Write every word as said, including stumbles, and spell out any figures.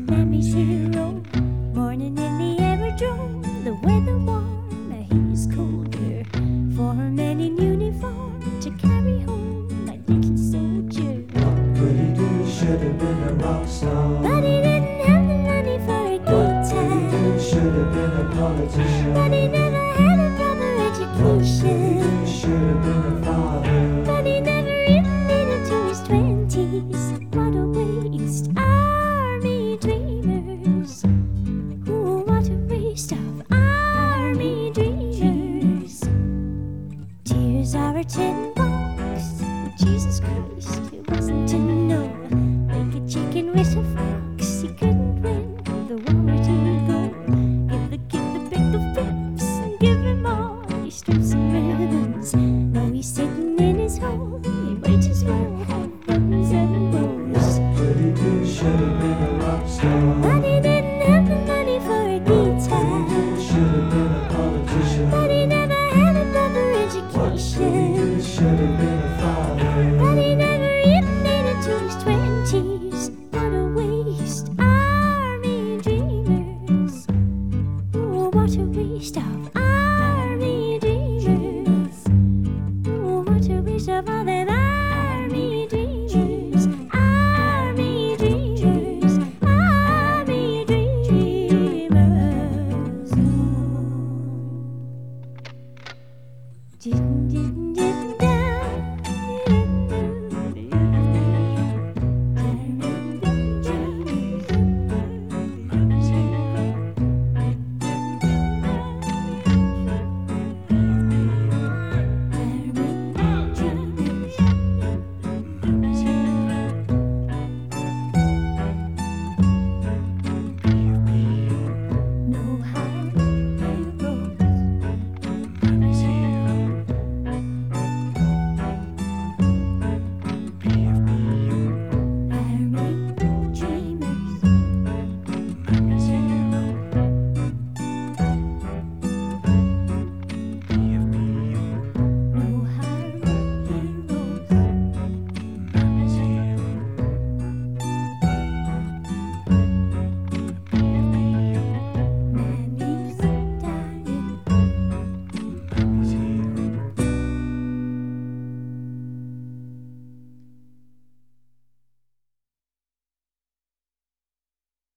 Mammy's hero. Morning in the aerodrome, the weather warm, he's colder. Foreman in uniform to carry home my little soldier. But he did, should have been a rock star. But he didn't have the money for a But he guitar. did, should have been a politician. But he never had a proper But he education. did, should have been a father. But he never even made it to his twenties. What a waste, army dreamers. Ooh, what a waste of army dreamers. Tears are a tin box. Jesus Christ, it wasn't to know. Like a chicken with a fox, he couldn't win the war to go. Give the kid the pickle flips and give him all these strips and ribbons. Now he's sitting in his home, he might as well have buttons and bows. But he did, should have been a rock star. But he didn't